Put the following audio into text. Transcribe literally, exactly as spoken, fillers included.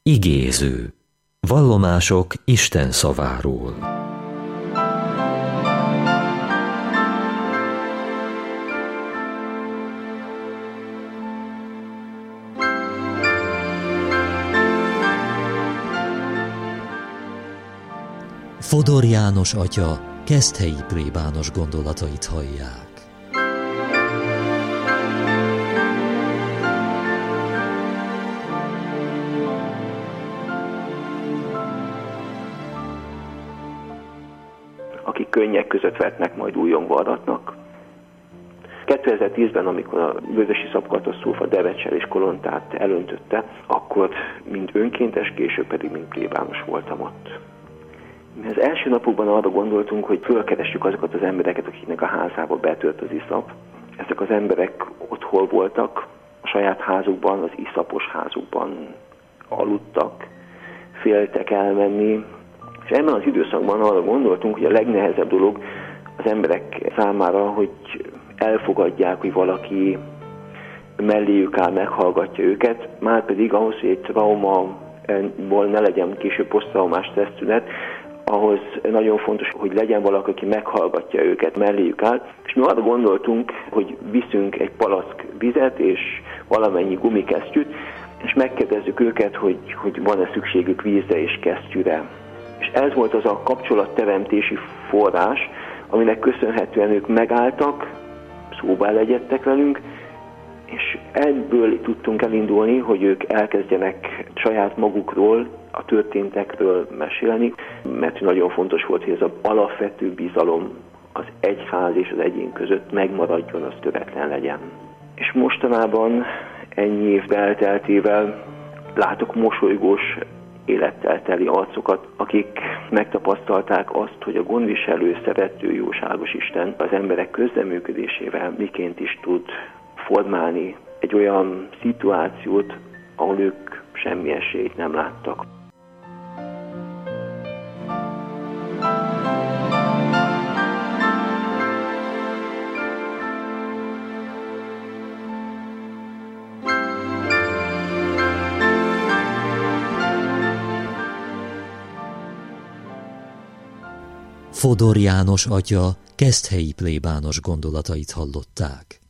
Igéző. Vallomások Isten szaváról. Fodor János atya keszthelyi plébános gondolatait hallják. Akik könnyek között vetnek, majd újon varratnak. kétezer-tízben, amikor a vörösiszap katasztrófa Devecsel és Kolontát elöntötte, akkor mind önkéntes, később pedig mind plébános voltam ott. Mi az első napokban arra gondoltunk, hogy fölkeressük azokat az embereket, akiknek a házába betört az iszap. Ezek az emberek otthon voltak, a saját házukban, az iszapos házukban aludtak, féltek elmenni, és ebben az időszakban arra gondoltunk, hogy a legnehezebb dolog az emberek számára, hogy elfogadják, hogy valaki melléjük áll, meghallgatja őket, márpedig ahhoz, hogy egy traumaból ne legyen később poszttraumás stressztünet, ahhoz nagyon fontos, hogy legyen valaki, aki meghallgatja őket, melléjük áll. És mi arra gondoltunk, hogy viszünk egy palack vizet és valamennyi gumikesztyűt, és megkérdezzük őket, hogy, hogy van-e szükségük vízre és kesztyűre. És ez volt az a kapcsolatteremtési forrás, aminek köszönhetően ők megálltak, szóba elegyedtek velünk, és ebből tudtunk elindulni, hogy ők elkezdjenek saját magukról, a történtekről mesélni, mert nagyon fontos volt, hogy ez az alapvető bizalom az egyház és az egyén között megmaradjon, az töretlen legyen. És mostanában ennyi év elteltével látok mosolygós, élettel teli arcokat, akik megtapasztalták azt, hogy a gondviselő, szerető, jóságos Isten az emberek közreműködésével miként is tud formálni egy olyan szituációt, ahol ők semmi esélyt nem láttak. Fodor János atya keszthelyi plébános gondolatait hallották.